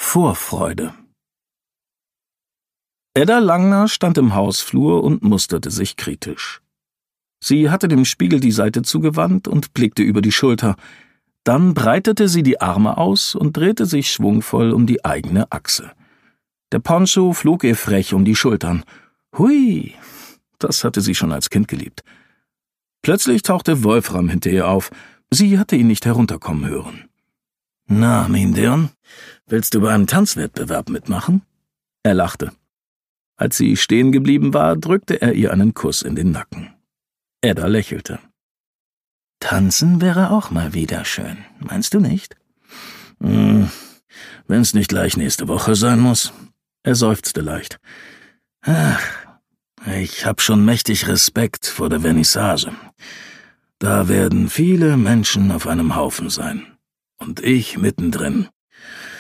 Vorfreude. Edda Langner stand im Hausflur und musterte sich kritisch. Sie hatte dem Spiegel die Seite zugewandt und blickte über die Schulter. Dann breitete sie die Arme aus und drehte sich schwungvoll um die eigene Achse. Der Poncho flog ihr frech um die Schultern. Hui, das hatte sie schon als Kind geliebt. Plötzlich tauchte Wolfram hinter ihr auf. Sie hatte ihn nicht herunterkommen hören. »Na, Mindeon, willst du bei einem Tanzwettbewerb mitmachen?« Er lachte. Als sie stehen geblieben war, drückte er ihr einen Kuss in den Nacken. Edda lächelte. »Tanzen wäre auch mal wieder schön, meinst du nicht?« »Wenn's nicht gleich nächste Woche sein muss.« Er seufzte leicht. »Ach, ich hab schon mächtig Respekt vor der Vernissage. Da werden viele Menschen auf einem Haufen sein. Und ich mittendrin.